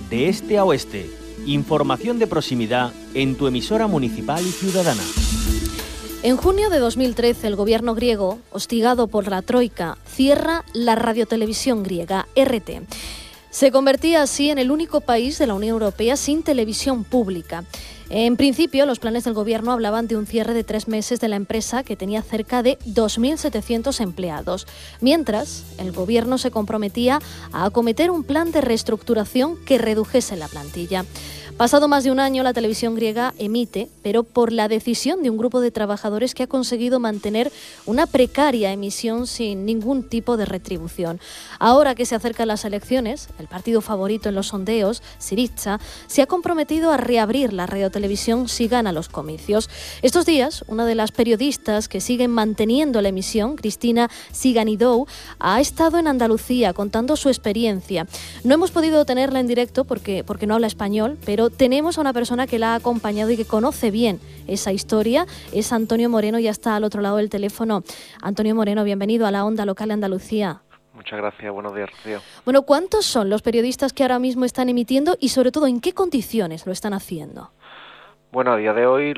de este a oeste. Información de proximidad en tu emisora municipal y ciudadana. En junio de 2013, el gobierno griego, hostigado por la Troika, cierra la radiotelevisión griega, RT. Se convertía así en el único país de la Unión Europea sin televisión pública. En principio, los planes del gobierno hablaban de un cierre de 3 meses de la empresa, que tenía cerca de 2.700 empleados. Mientras, el gobierno se comprometía a acometer un plan de reestructuración que redujese la plantilla. Pasado más de un año, la televisión griega emite, pero por la decisión de un grupo de trabajadores que ha conseguido mantener una precaria emisión sin ningún tipo de retribución. Ahora que se acercan las elecciones, el partido favorito en los sondeos, Syriza, se ha comprometido a reabrir la radiotelevisión si gana los comicios. Estos días, una de las periodistas que siguen manteniendo la emisión, Cristina Siganidou, ha estado en Andalucía contando su experiencia. No hemos podido tenerla en directo porque no habla español, pero tenemos a una persona que la ha acompañado y que conoce bien esa historia. Es Antonio Moreno, ya está al otro lado del teléfono. Antonio Moreno, bienvenido a la Onda Local de Andalucía. Muchas gracias, buenos días, Rocío. Bueno, ¿cuántos son los periodistas que ahora mismo están emitiendo y sobre todo en qué condiciones lo están haciendo? Bueno, a día de hoy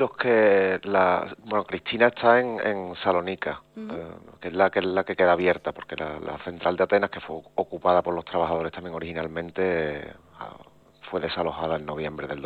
Cristina está en Salónica, que es la que queda abierta, porque la central de Atenas, que fue ocupada por los trabajadores también originalmente, fue desalojada en noviembre del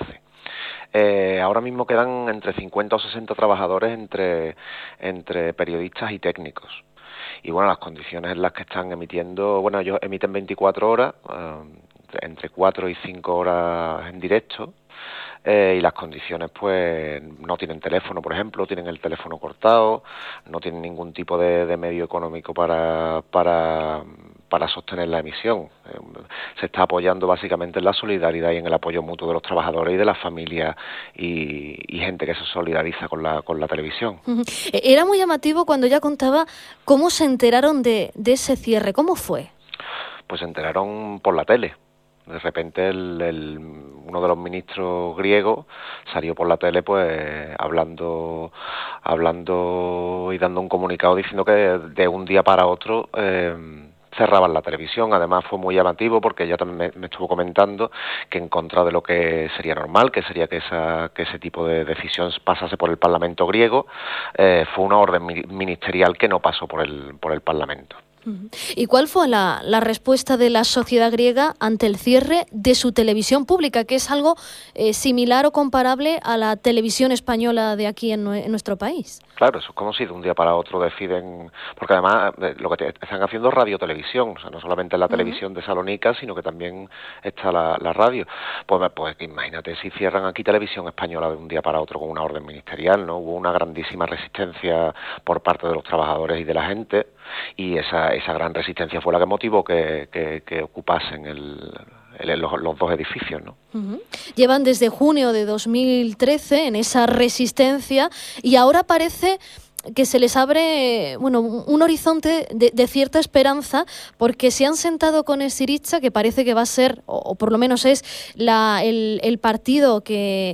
2013. Ahora mismo quedan entre 50 o 60 trabajadores entre periodistas y técnicos. Y bueno, las condiciones en las que están emitiendo, bueno, ellos emiten 24 horas, entre 4 y 5 horas en directo, y las condiciones pues no tienen teléfono, por ejemplo, tienen el teléfono cortado, no tienen ningún tipo de medio económico para sostener la emisión. Se está apoyando básicamente en la solidaridad y en el apoyo mutuo de los trabajadores y de las familias y gente que se solidariza con la televisión. Era muy llamativo cuando ya contaba cómo se enteraron de ese cierre. ¿Cómo fue? Pues se enteraron por la tele. De repente uno de los ministros griegos salió por la tele pues hablando y dando un comunicado diciendo que de un día para otro cerraban la televisión. Además fue muy llamativo porque ella también me estuvo comentando que en contra de lo que sería normal, que sería que ese tipo de decisión pasase por el Parlamento griego, fue una orden ministerial que no pasó por el Parlamento. ¿Y cuál fue la respuesta de la sociedad griega ante el cierre de su televisión pública, que es algo similar o comparable a la televisión española de aquí en nuestro país? Claro, eso es como si de un día para otro deciden, porque además lo que están haciendo es radiotelevisión, o sea, no solamente la televisión de Salónica, sino que también está la radio. Pues imagínate si cierran aquí televisión española de un día para otro con una orden ministerial, ¿no? Hubo una grandísima resistencia por parte de los trabajadores y de la gente, y esa gran resistencia fue la que motivó que ocupasen los dos edificios, ¿no? Llevan desde junio de 2013 en esa resistencia y ahora parece que se les abre un horizonte de cierta esperanza, porque se han sentado con el Syriza, que parece que va a ser, o por lo menos es el partido que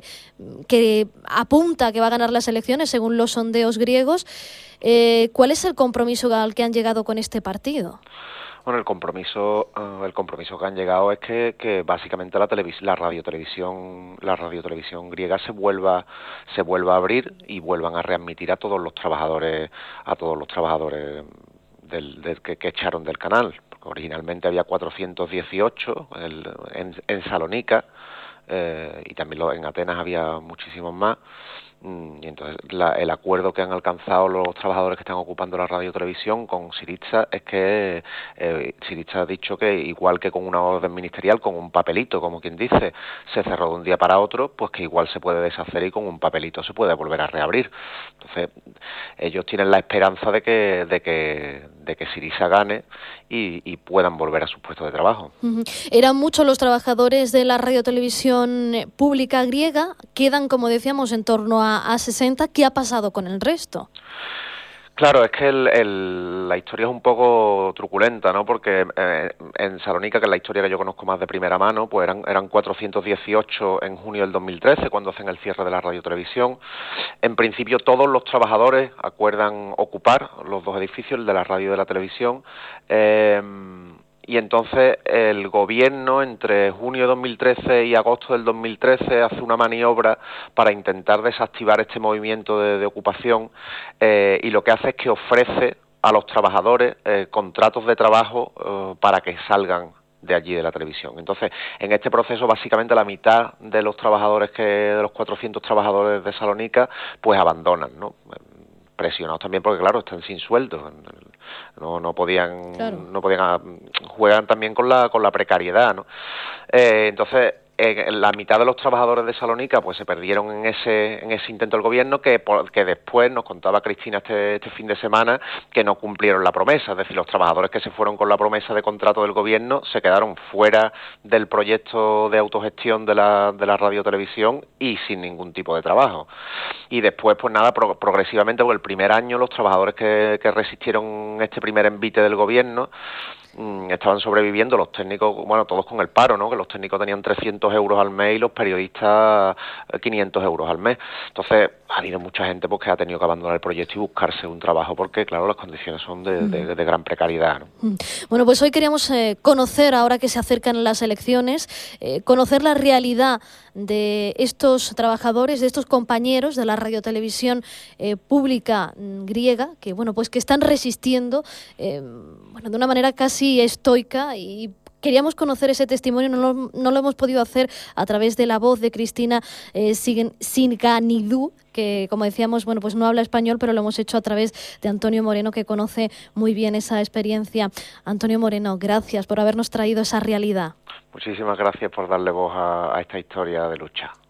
apunta que va a ganar las elecciones según los sondeos griegos. ¿Cuál es el compromiso al que han llegado con este partido? Bueno, el compromiso que han llegado es que básicamente la radiotelevisión griega se vuelva a abrir y vuelvan a readmitir a todos los trabajadores que echaron del canal, porque originalmente había 418 en Salónica, y también en Atenas había muchísimos más. Y entonces el acuerdo que han alcanzado los trabajadores que están ocupando la radiotelevisión con Syriza es que Syriza ha dicho que igual que con una orden ministerial, con un papelito, como quien dice, se cerró de un día para otro, pues que igual se puede deshacer y con un papelito se puede volver a reabrir. Entonces ellos tienen la esperanza de que Syriza gane y puedan volver a sus puestos de trabajo. Eran muchos los trabajadores de la radiotelevisión pública griega, quedan, como decíamos, en torno a 60. ¿Qué ha pasado con el resto? Claro, es que la historia es un poco truculenta, ¿no? Porque en Salónica, que es la historia que yo conozco más de primera mano, pues eran 418 en junio del 2013, cuando hacen el cierre de la radiotelevisión. En principio, todos los trabajadores acuerdan ocupar los dos edificios, el de la radio y de la televisión, y entonces el gobierno entre junio de 2013 y agosto del 2013 hace una maniobra para intentar desactivar este movimiento de ocupación, y lo que hace es que ofrece a los trabajadores contratos de trabajo para que salgan de allí, de la televisión. Entonces, en este proceso, básicamente la mitad de los trabajadores, de los 400 trabajadores de Salónica, pues abandonan, ¿no? Presionados también porque, claro, están sin sueldo, no podían, claro, juegan también con la precariedad, ¿no? Entonces, la mitad de los trabajadores de Salónica pues se perdieron en ese intento del gobierno, que después nos contaba Cristina este fin de semana que no cumplieron la promesa. Es decir, los trabajadores que se fueron con la promesa de contrato del gobierno se quedaron fuera del proyecto de autogestión de la radiotelevisión y sin ningún tipo de trabajo. Y después, pues nada, progresivamente, por el primer año, los trabajadores que resistieron este primer envite del gobierno estaban sobreviviendo, los técnicos, bueno, todos con el paro, ¿no? Que los técnicos tenían 300 euros al mes y los periodistas 500 euros al mes. Entonces, ha habido mucha gente pues que ha tenido que abandonar el proyecto y buscarse un trabajo porque, claro, las condiciones son de gran precariedad, ¿no? Bueno, pues hoy queríamos conocer, ahora que se acercan las elecciones, conocer la realidad de estos trabajadores, de estos compañeros de la radiotelevisión pública griega, que bueno, pues que están resistiendo de una manera casi estoica, y queríamos conocer ese testimonio. No lo hemos podido hacer a través de la voz de Cristina Singanidou, que, como decíamos, bueno, pues no habla español, pero lo hemos hecho a través de Antonio Moreno, que conoce muy bien esa experiencia. Antonio Moreno, gracias por habernos traído esa realidad. Muchísimas gracias por darle voz a esta historia de lucha.